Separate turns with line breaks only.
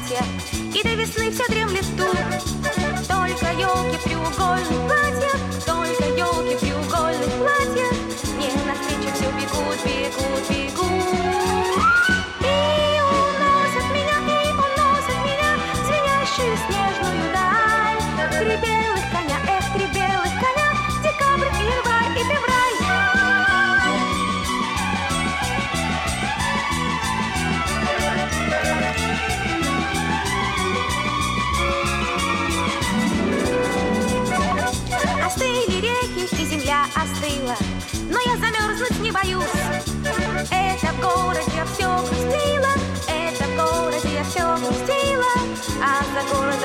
платья, и до весны все дремлет тут. Только елки в треугольных платьях, только елки в треугольных платьях мне навстречу все бегут, бегут, бегут. И уносят меня, звенящую снежную даль. Три белых коня, эх, три белых коня, декабрь, январь и февраль. Остыли реки, и земля остыла, но я замерзнуть не боюсь. Это в городе я все грустила, это в городе я все грустила, а за городом